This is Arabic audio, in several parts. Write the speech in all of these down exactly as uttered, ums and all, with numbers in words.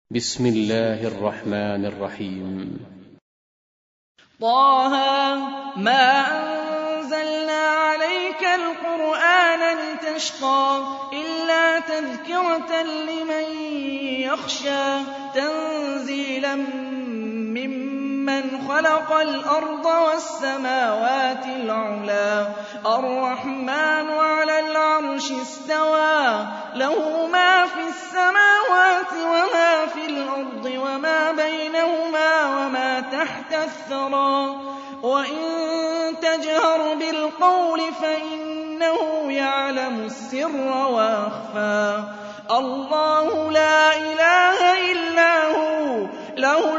بسم الله الرحمن الرحيم. طه ما أنزلنا عليك القرآن لتشقى إلا تذكرة لمن يخشى تنزيلا ممن خلق الأرض والسماوات العلى الرحمن على العرش استوى له ما في السماوات وما في الأرض وما بينهما وما تحت الثرى وإن تجهر بالقول فإنه يعلم السر وأخفى الله لا إله إلا هو له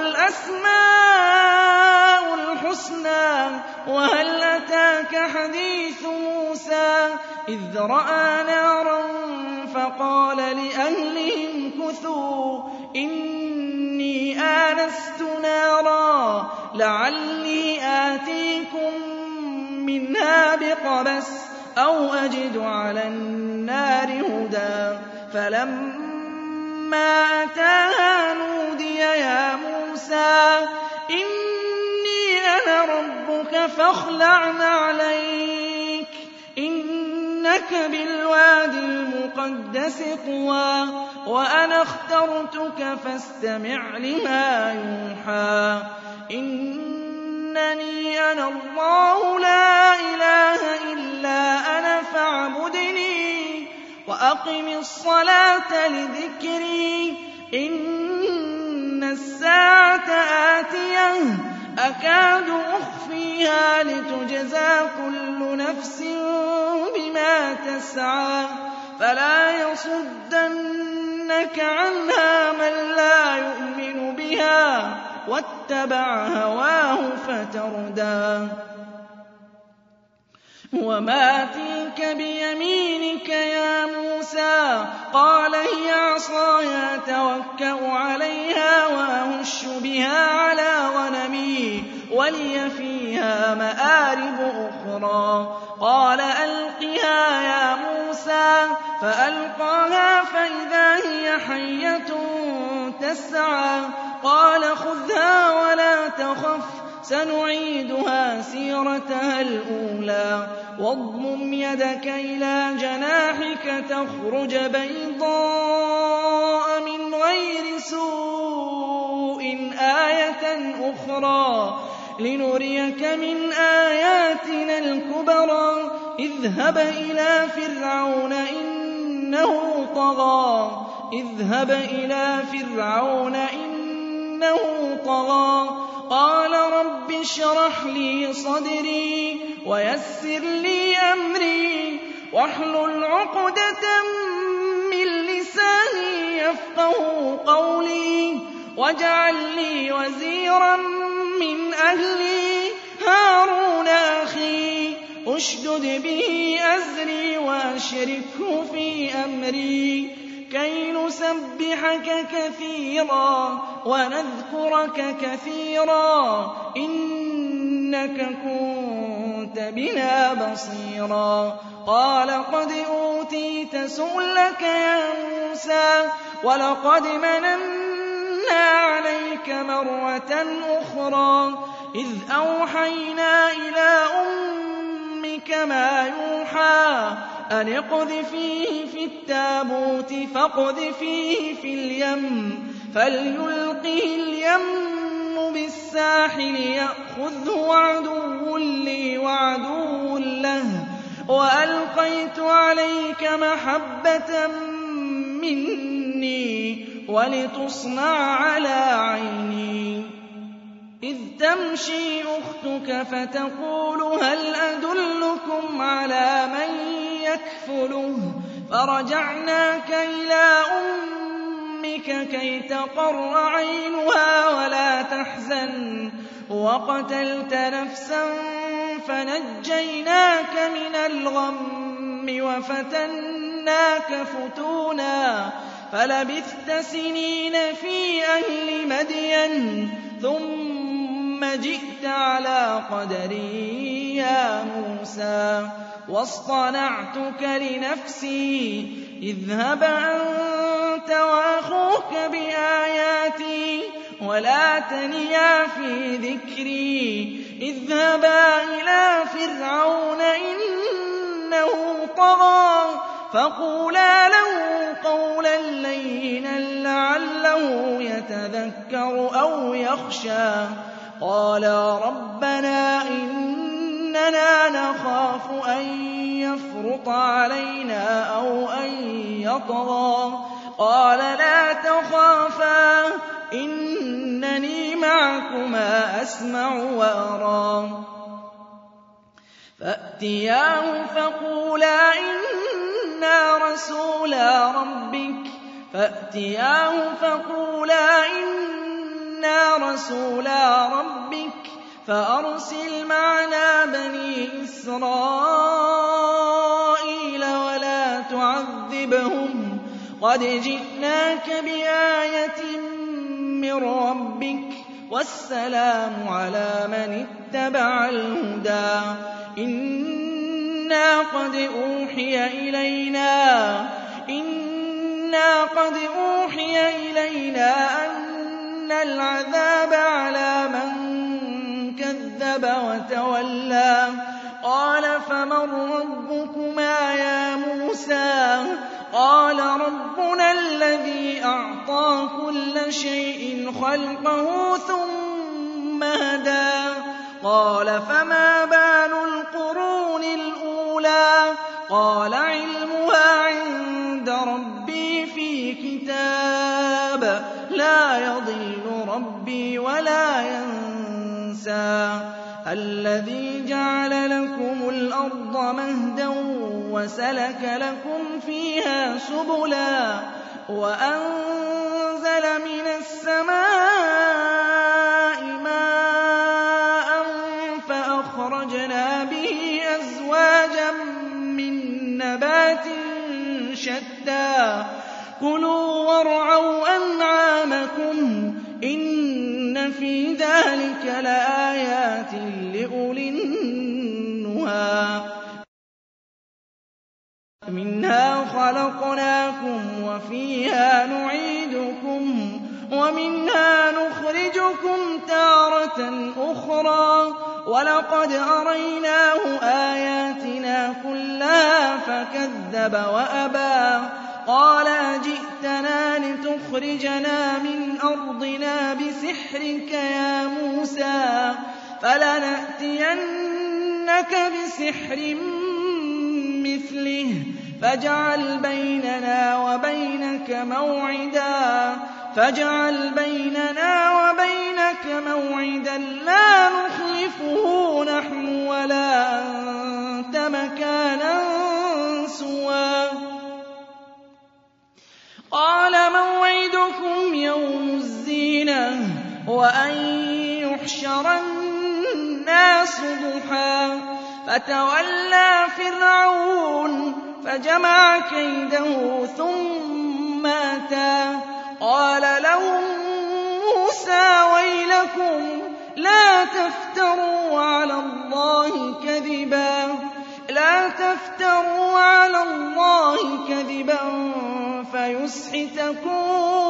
الأسماء الحسنى وهل أتاك حديث موسى إذ رأى نارا فقال لأهلهم كثوا إني آنست نارا لعلي آتيكم منها بقبس أو أجد على النار هدى فلما أتاها نودي يا موسى إني أنا ربك فاخلع نعليك إنك بالوادي المقدس طوى وأنا اخترتك فاستمع لما يوحى إنني أنا الله لا إله إلا أنا فاعبدني وأقم الصلاة لذكري إن الساعة آتية أكاد أخفيها لتجزى كل نفس بما تسعى فلا يصدنك عنها من لا يؤمن بها واتبع هواه فتردى وما تلك بيمينك يا موسى قال هي عصاي أتوكأ عليها وأهش بها على غنمي ولي فيها مآرب أخرى قال ألقها يا موسى فألقاها فإذا هي حية تسعى قال خذها ولا تخف سنعيدها سيرتها الأولى واضمم يدك إلى جناحك تخرج بيضاء من غير سوء آية أخرى لنريك من آياتنا الكبرى اذهب إلى فرعون إنه طغى اذهب إلى فرعون إنه طغى قال رب اشرح لي صدري ويسر لي أمري واحلل عقدة من لساني يفقهوا قولي واجعل لي وزيرا من أهلي هارون أخي اشدد به أزري وأشركه في أمري كي نسبحك كثيرا ونذكرك كثيرا إنك كنت بنا بصيرا قال قد أوتيت سؤلك يا موسى ولقد مننا عليك مرة أخرى إذ أوحينا إلى أمك ما يوحى أن اقذفيه في التابوت فاقذفيه في اليم فليلقه اليم بالساحل يأخذه عدو لي وعدو له وألقيت عليك محبة مني ولتصنع على عيني إذ تمشي أختك فتقول هل أدلكم على من يكفله فرجعناك إلى أمك كي تقر عينها ولا تحزن وقتلت نفسا فنجيناك من الغم وفتناك فتونا فلبثت سنين في أهل مدين ثم جئت على قدري يا موسى واصطنعتك لنفسي اذهب أنت وأخوك بآياتي ولا تنيا في ذكري اذهبا إلى فرعون إنه طغى فقولا له قولا لينا لعله يتذكر أو يخشى قالا ربنا إننا نخاف أن يفرط علينا أو أن يطغى قال لا تخافا إنني معكما أسمع وأرى فأتياه فقولا إنا رسولا ربك فأتياه فقولا إنا رسولا ربك فأرسل معنا بني إسرائيل ولا تعذبهم قد جئناك بآية من ربك والسلام على من اتبع الهدى إنا قد أوحي إلينا إنا قد أوحي إلينا أن العذاب على من كذب وتولى قال فمن ربكما يا موسى قال ربنا الذي أعطى كل شيء خلقه ثم هدى قال فما بال القرون الأولى قال علمها عند ربي في كتاب لا يضل ربي ولا ينسى الذي جعل لكم الأرض مهدا وسلك لكم فيها سبلا وأنزل من السماء ماء فأخرجنا به أزواجا من نبات شتى كلوا وارعوا أنعامكم إن في ذلك لآيات لأولي النهى منها خلقناكم وفيها نعيدكم ومنها نخرجكم تارة أخرى ولقد أريناه آياتنا كلها فكذب وأبى قال أجئتنا لتخرجنا من أرضنا بسحرك يا موسى فلنأتينك بسحر مثله فاجعل بيننا وبينك موعدا فاجعل بيننا وبينك موعدا لا نخلفه نحن ولا أنت مكانا سوى قال موعدكم يوم الزينة وأن يحشر الناس ضحى فتولى فرعون فجمع كيده ثم أتى قال لهم موسى ويلكم لا تفتروا على الله كذبا لا تفتروا على الله كذبا فيسحتكم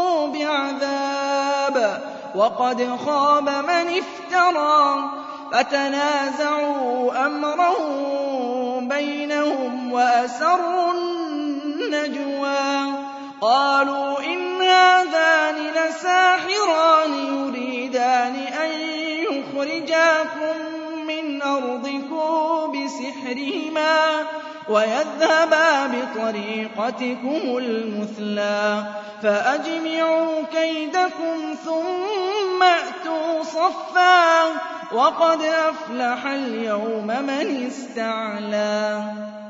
بعذاب وقد خاب من افترى فتنازعوا أمرهم بينهم وأسروا النجوى قالوا إن هذان لساحران يريدان أن يخرجاكم من أرضكم بسحرهما ويذهبا بطريقتكم المثلى فأجمعوا كيدكم ثم أتوا صفا وقد أفلح اليوم من استعلى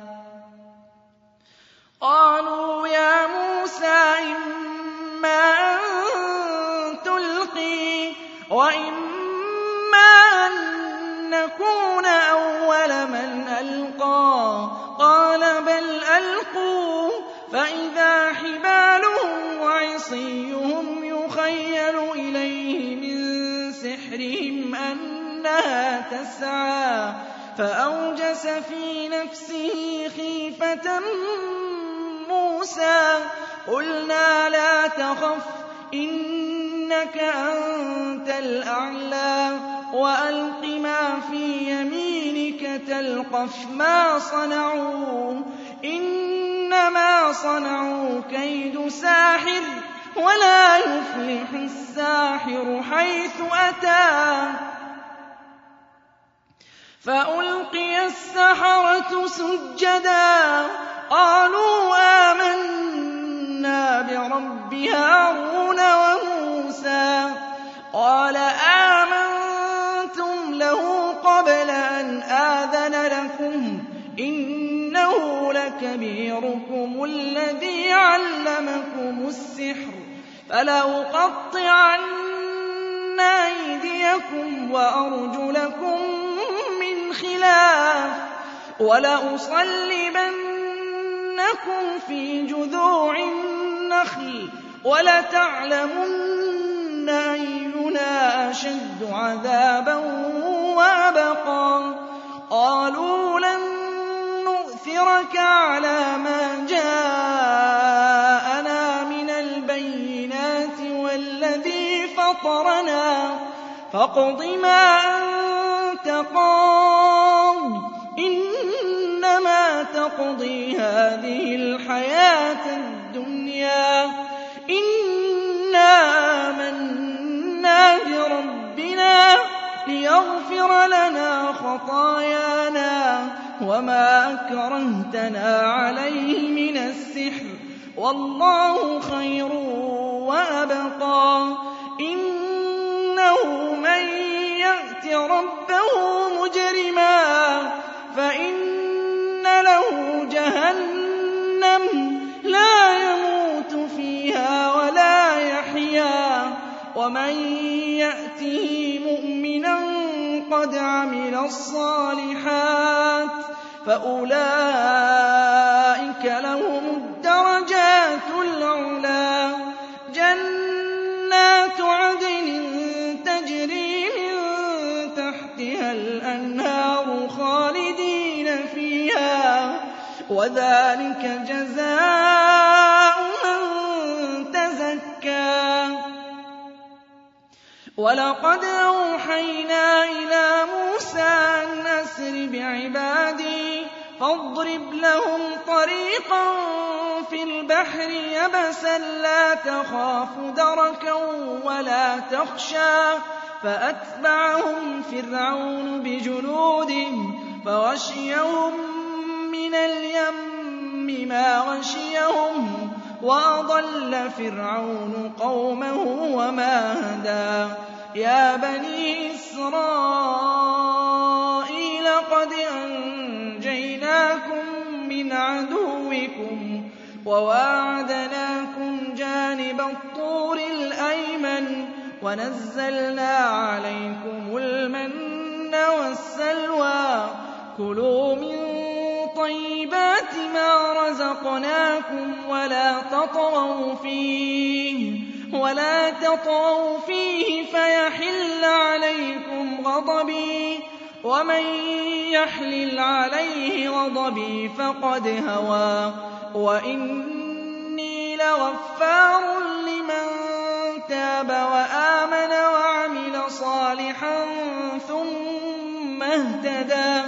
قالوا يا موسى إما أن تلقي وإما أن نكون أول من ألقى قال بل ألقوا فإذا حبالهم وعصيهم يخيل إليه من سحرهم أنها تسعى فأوجس في نفسه خيفة موسى قُلْنَا لَا تَخَفْ إِنَّكَ أَنتَ الْأَعْلَىٰ وَأَلْقِ مَا فِي يَمِينِكَ تَلْقَفْ مَا صَنَعُوا إِنَّمَا صَنَعُوا كَيْدُ سَاحِرٍ وَلَا يُفْلِحُ السَّاحِرُ حَيْثُ أَتَىٰ فَأُلْقِيَ السَّحَرَةُ سُجَّدًا قَالُوا آمَنَّا بِرَبِّ هَارُونَ وَمُوسَىٰ قَالَ آمَنتُمْ لَهُ قَبْلَ أَنْ آذَنَ لَكُمْ إِنَّهُ لَكَبِيرُكُمُ الَّذِي عَلَّمَكُمُ السِّحْرَ فَلَأُقَطِّعَنَّ أَيْدِيَكُمْ وَأَرْجُلَكُم مِّنْ خِلَافٍ وَلَأُصَلِّبَنَّكُمْ فِي جُذُوعِ النَّخْلِ وَلَتَعْلَمُنَّ أَيُّنَا أَشَدُّ عَذَابًا وَأَبْقَىٰ قَالُوا لَن نُّؤْثِرَكَ عَلَىٰ مَا جَاءَنَا مِنَ الْبَيِّنَاتِ وَالَّذِي فَطَرَنَا فَاقْضِ مَا أَنتَ قَاضٍ إِنَّمَا تَقْضِي هَٰذِهِ الْحَيَاةَ الدُّنْيَا إِنَّا آمَنَّا بِرَبِّنَا لِيَغْفِرَ لَنَا خَطَايَانَا وَمَا أَكْرَهْتَنَا عَلَيْهِ مِنَ السِّحْرِ وَاللَّهُ خَيْرٌ وَأَبْقَىٰ إِنَّهُ مَن يَأْتِ رَبَّهُ مُجْرِمًا فَإِنَّ لَهُ جَهَنَّمَ لَا يَمُوتُ فِيهَا وَلَا يَحْيَىٰ وَمَن يَأْتِهِ مُؤْمِنًا قَدْ عَمِلَ الصَّالِحَاتِ فَأُولَٰئِكَ لَهُمُ الدَّرَجَاتُ الْعُلَىٰ جَنَّاتُ عَدْنٍ تَجْرِي مِن تَحْتِهَا الْأَنْهَارُ خَالِدِينَ فِيهَا وَذَٰلِكَ جَزَاءُ مَن تَزَكَّىٰ وَلَقَدْ أَوْحَيْنَا إِلَىٰ مُوسَىٰ أَنْ أَسْرِ بِعِبَادِي فاضرب لهم طريقا في البحر يبسا لا تخاف دركا ولا تخشى فأتبعهم فرعون بجنوده فغشيهم من اليم ما غشيهم وأضل فرعون قومه وما هدى يا بني إسرائيل قد أنجيناكم من عدوكم وواعدناكم جانب الطور الأيمن ونزلنا عليكم المن والسلوى كلوا من طيبات ما رزقناكم ولا تطغوا فيه ولا تطغوا فيه فيحل عليكم غضبي ومن يحلل عليه غضبي فقد هوى وإني لغفار لمن تاب وآمن وعمل صالحا ثم اهتدى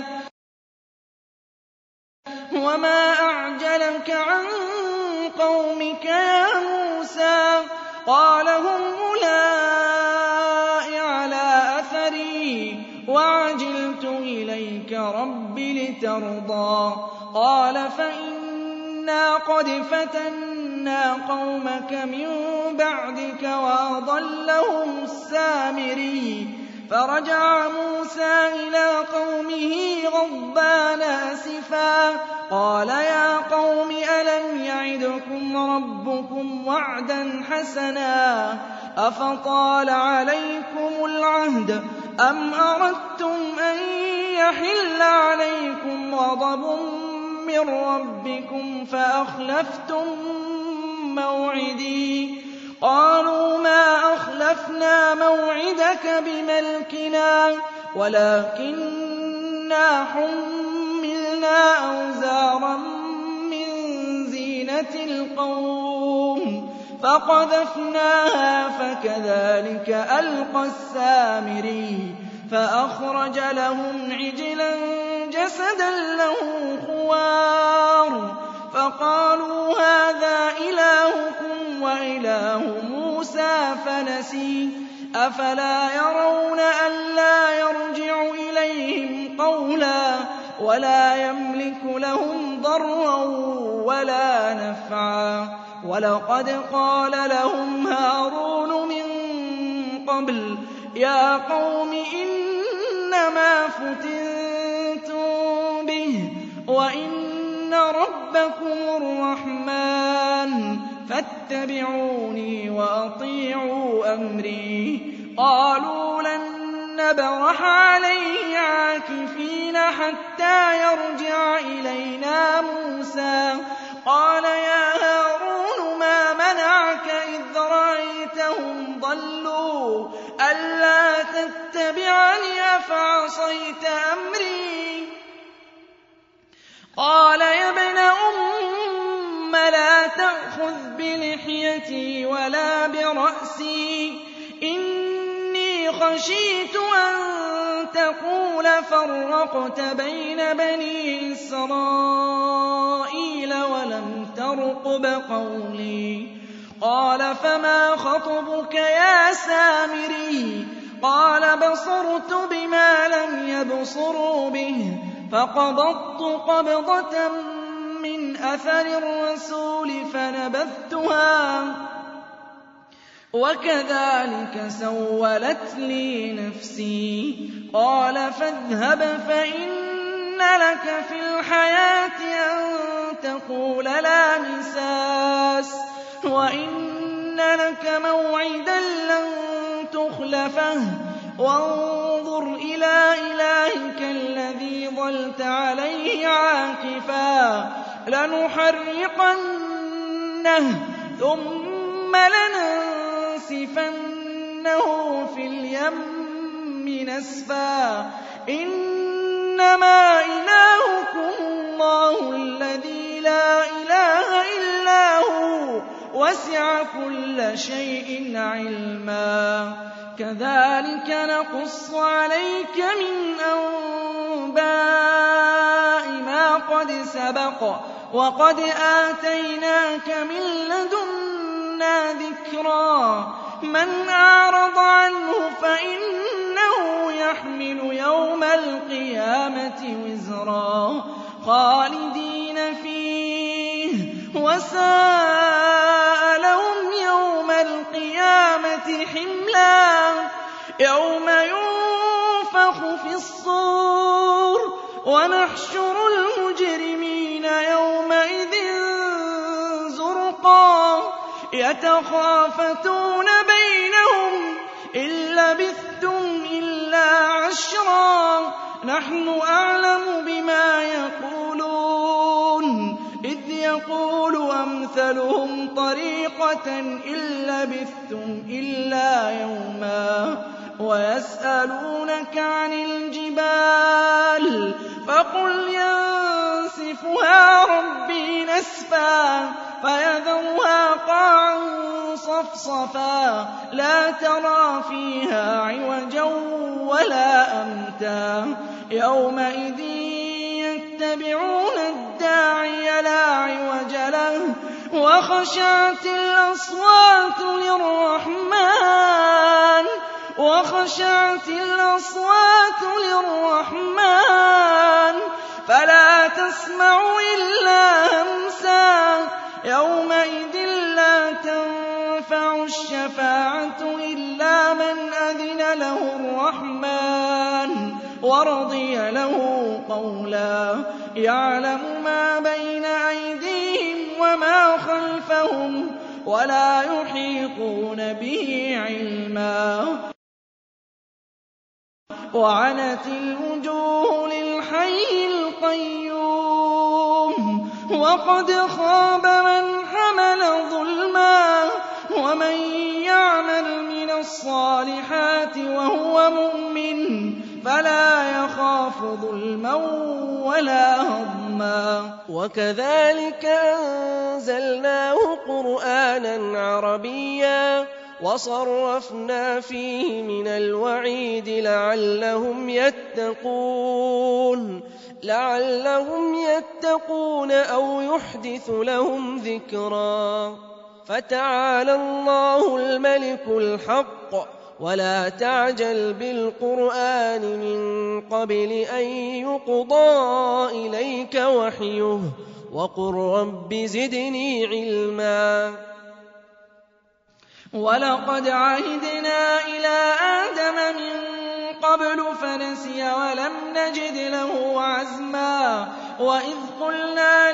وما أعجلك عن قومك يا موسى قال هم أولئك على أثري وعجلت إليك رب لترضى قال فإنا قد فتنا قومك من بعدك وأضلهم السامري فرجع موسى إلى قومه غضبان أسفا قال يا قوم ألم يعدكم ربكم وعدا حسنا أفطال عليكم العهد أم أردتم أن يحل عليكم غضب من ربكم فأخلفتم موعدي قالوا ما أخلفنا موعدك بملكنا ولكننا حملنا أوزارا من زينة زينة القوم فقذفناها فكذلك ألقى السامري فأخرج لهم عجلا جسدا له خوار فقالوا هذا إلهكم وإله موسى فنسي أفلا يرون ألا يرجع إليهم قولا ولا يملك لهم ضرا ولا نفعا ولقد قال لهم هارون من قبل يا قوم إنما فتنتم به وإن ربكم الرحمن فاتبعوني وأطيعوا أمري قالوا لن نبرح عليه عاكفين حتى يرجع إلينا موسى قال يا هارون ما منعك إذ رأيتهم ضلوا ألا تتبعني أفعصيت أمري قال يا ابن أم لا تأخذ بلحيتي ولا برأسي إني خشيت أن تقول فرقت بين بني إسرائيل ولم ترقب قولي قال فما خطبك يا سامري قال بصرت بما لم يبصروا به فقبضت قبضة من أثر الرسول فنبذتها وكذلك سولت لي نفسي قال فاذهب فإن لك في الحياة أن تقول لا مساس وإن لك موعدا لن تخلفه وانظر إلى إلهك الذي ظلت عليه عاكفا لنحرقنه ثم لننسفنه في اليم نسفا إنما إلهكم الله الذي لا إله إلا هو وسع كل شيء علما كذلك نقص عليك من أنباء ما قد سبق وقد آتيناك من لدنا ذكرا من أعرض عنه فإنه يحمل يوم القيامة وزرا خالدين فيه وساء لهم يوم القيامة حملا يوم ينفخ في الصور ونحشر المجرمين يومئذ زرقا يتخافتون بينهم إن لبثتم إلا عشرا نحن أعلم بما يقولون إذ يقول أمثلهم طريقة إن لبثتم إلا يوما ويسألونك عن الجبال فقل ينسفها ربي نسفا فيذرها قاعا صفصفا لا ترى فيها عوجا ولا أمتا يومئذ يتبعون الداعي لا عوج له وخشعت الأصوات للرحمن وخشعت الأصوات للرحمن فلا تسمع إلا همسا يومئذ لا تنفع الشفاعة إلا من أذن له الرحمن ورضي له قولا يعلم ما بين أيديهم وما خلفهم ولا يحيطون به علما وعنت الوجوه للحي القيوم وقد خاب من حمل ظلما ومن يعمل من الصالحات وهو مؤمن فلا يخاف ظلما ولا هضما رَغْمًا. وَكَذَٰلِكَ أَنزَلْنَاهُ قُرْآنًا عَرَبِيًّا وَصَرَّفْنَا فِيهِ مِنَ الْوَعِيدِ لَعَلَّهُمْ يَتَّقُونَ لَعَلَّهُمْ يَتَّقُونَ أَوْ يُحْدِثُ لَهُمْ ذِكْرًا. فَتَعَالَى اللَّهُ الْمَلِكُ الْحَقُّ وَلَا تَعْجَلْ بِالْقُرْآنِ مِن قَبْلِ أَن يُقْضَىٰ إِلَيْكَ وَحْيُهُ وَقُل رَّبِّ زِدْنِي عِلْمًا. وَلَقَدْ عَهِدْنَا إِلَىٰ آدَمَ مِن قَبْلُ فَنَسِيَ وَلَمْ نَجِدْ لَهُ عَزْمًا. وَإِذْ قُلْنَا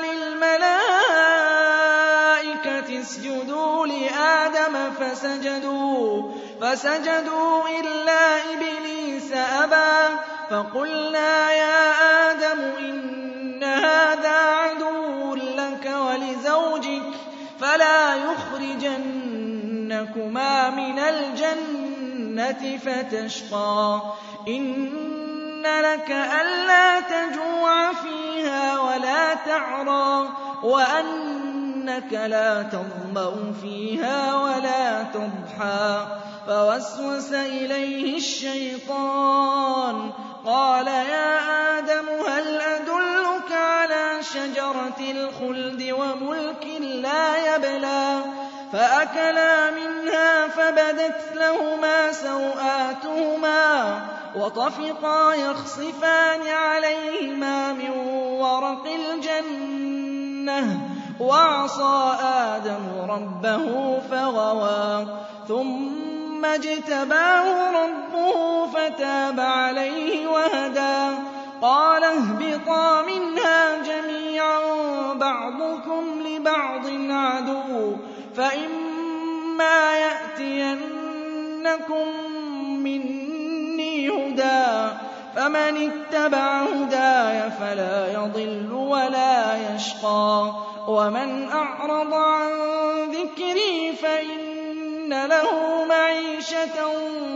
لِلْمَلَائِكَةِ اسْجُدُوا لِآدَمَ فَسَجَدُوا فَسَجَدُوا إِلَّا إِبْلِيسَ أَبَىٰ. فَقُلْنَا يَا آدَمُ إِنَّ هَٰذَا عَدُوٌّ لَّكَ وَلِزَوْجِكَ فَلَا يُخْرِجَنَّكُمَا مِنَ الْجَنَّةِ فَتَشْقَىٰ. إِنَّ لَكَ أَلَّا تَجُوعَ فِيهَا وَلَا تَعْرَىٰ وَأَنَّكَ لَا تَظْمَأُ فِيهَا وَلَا تَضْحَىٰ. فَوَسْوَسَ إِلَيْهِ الشَّيْطَانُ قَالَ يَا آدَمُ هَلْ أَدُلُّكَ عَلَىٰ شَجَرَةِ الْخُلْدِ وَمُلْكٍ لَّا يَبْلَىٰ. فَأَكَلَا مِنْهَا فَبَدَتْ لَهُمَا سَوْآتُهُمَا وَطَفِقَا يَخْصِفَانِ عَلَيْهِمَا مِن وَرَقِ الْجَنَّةِ وَعَصَىٰ آدَمُ رَبَّهُ فَغَوَىٰ. ثُمَّ اجْتَبَاهُ رَبُّهُ فَتَابَ عَلَيْهِ وَهَدَىٰ. قَالَ اهْبِطَا مِنْهَا جَمِيعًا بَعْضُكُمْ لِبَعْضٍ عَدُوٌّ فَإِمَّا يَأْتِيَنَّكُم مِّنِّي هُدًى فَمَنِ اتَّبَعَ هُدَايَ فَلَا يَضِلُّ وَلَا يَشْقَىٰ. وَمَنْ أَعْرَضَ عَن ذِكْرِي فَإِنَّ لَهُ مَعِيشَةً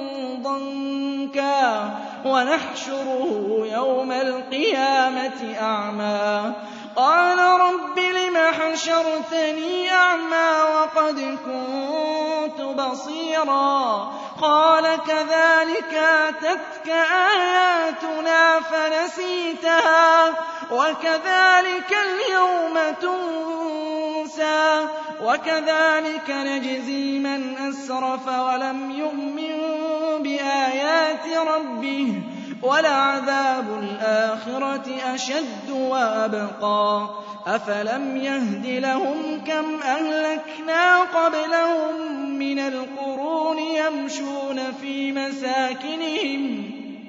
ضَنكًا وَنَحْشُرُهُ يَوْمَ الْقِيَامَةِ أَعْمَىٰ. قَالَ رَبِّ لِمَ حَشَرْتَنِي أَعْمَىٰ وَقَدْ كُنتُ بَصِيرًا. قَالَ كَذَٰلِكَ أَتَتْكَ آيَاتُنَا فَنَسِيتَهَا وَكَذَٰلِكَ الْيَوْمَ تُنسَىٰ. وَكَذَٰلِكَ نَجْزِي مَنْ أَسْرَفَ وَلَمْ يُؤْمِن بِآيَاتِ رَبِّهِ وَلَعَذَابُ الْآخِرَةِ أَشَدُّ وَأَبْقَىٰ. أَفَلَمْ يَهْدِ لَهُمْ كَمْ أَهْلَكْنَا قَبْلَهُم مِّنَ الْقُرُونِ يَمْشُونَ فِي مَسَاكِنِهِمْ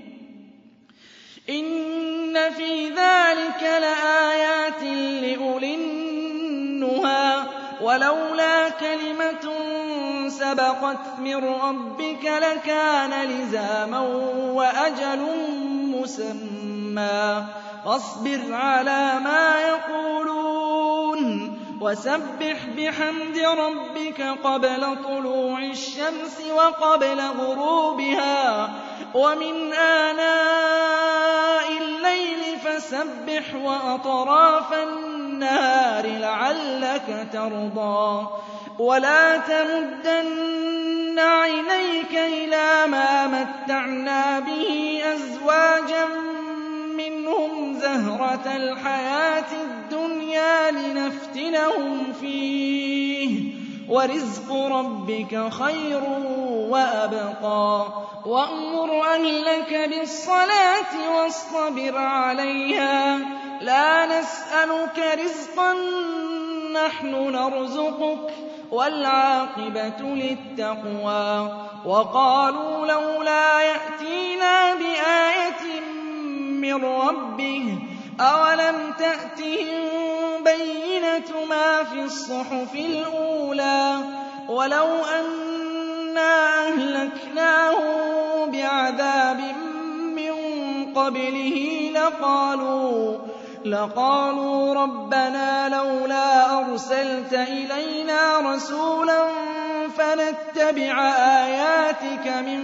إِنَّ فِي ذَٰلِكَ لَآيَاتٍ لِّأُولِي النُّهَىٰ. وَلَوْلَا كَلِمَةٌ سَبَقَتْ مِن رَّبِّكَ لَكَانَ لِزَامًا وَأَجَلٌ مُّسَمًّى. فاصبر على ما يقولون وسبح بحمد ربك قبل طلوع الشمس وقبل غروبها ومن آناء الليل فسبح وأطراف النهار لعلك ترضى. ولا تمدن عينيك إلى ما متعنا به أزواجا منهم زهرة الحياة الدنيا لنفتنهم فيه ورزق ربك خير وأبقى. وأمر أهلك بالصلاة واصطبر عليها لا نسألك رزقا نحن نرزقك والعاقبة للتقوى. وقالوا لولا يأتينا بآية من ربه أولم تأتهم بينة ما في الصحف الأولى ولو أنا أهلكناهم بعذاب من قبله لقالوا لقالوا ربنا لولا أرسلت إلينا رسولا فنتبع آياتك من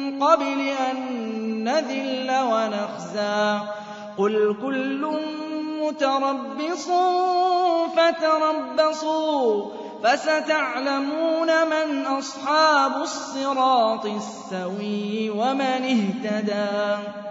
قبل أن نذل ونخزى. قل كل مُّتَرَبِّصٌ فَتَرَبَّصُوا فَسَتَعْلَمُونَ مَنْ أَصْحَابُ الصِّرَاطِ السَّوِيِّ وَمَنِ اهْتَدَىٰ